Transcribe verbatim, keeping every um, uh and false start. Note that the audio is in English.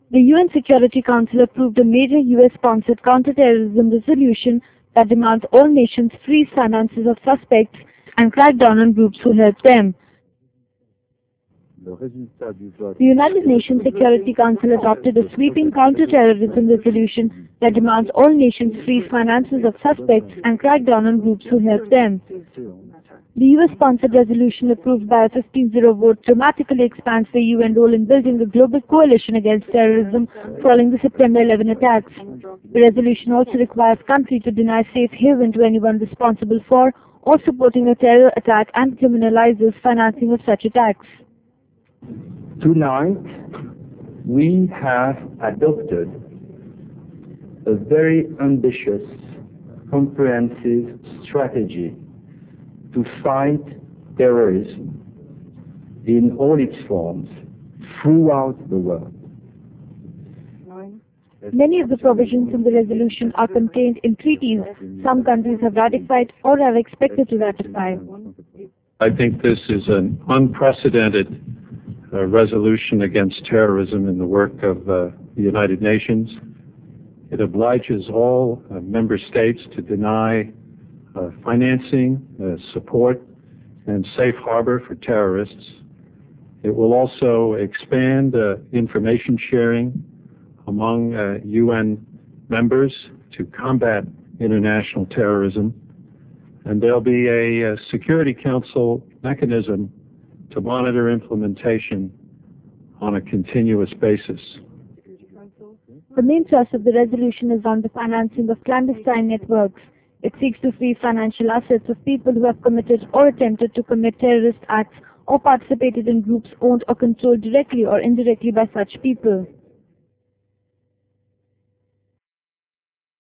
The U N Security Council approved a major U S-sponsored counterterrorism resolution that demands all nations freeze finances of suspects and crack down on groups who help them. The United Nations Security Council adopted a sweeping counterterrorism resolution that demands all nations freeze finances of suspects and crack down on groups who help them. The U S-sponsored resolution approved by a fifteen zero vote dramatically expands the U N role in building a global coalition against terrorism following the September eleventh attacks. The resolution also requires countries to deny safe haven to anyone responsible for or supporting a terror attack and criminalizes financing of such attacks. Tonight, we have adopted a very ambitious, comprehensive strategy to fight terrorism in all its forms throughout the world. Many of the provisions in the resolution are contained in treaties some countries have ratified or are expected to ratify. I think this is an unprecedented uh, resolution against terrorism in the work of uh, the United Nations. It obliges all uh, member states to deny uh, financing, uh, support, and safe harbor for terrorists. It will also expand uh, information sharing among uh, U N members to combat international terrorism. And there'll be a, a Security Council mechanism to monitor implementation on a continuous basis. The main thrust of the resolution is on the financing of clandestine networks. It seeks to free financial assets of people who have committed or attempted to commit terrorist acts or participated in groups owned or controlled directly or indirectly by such people.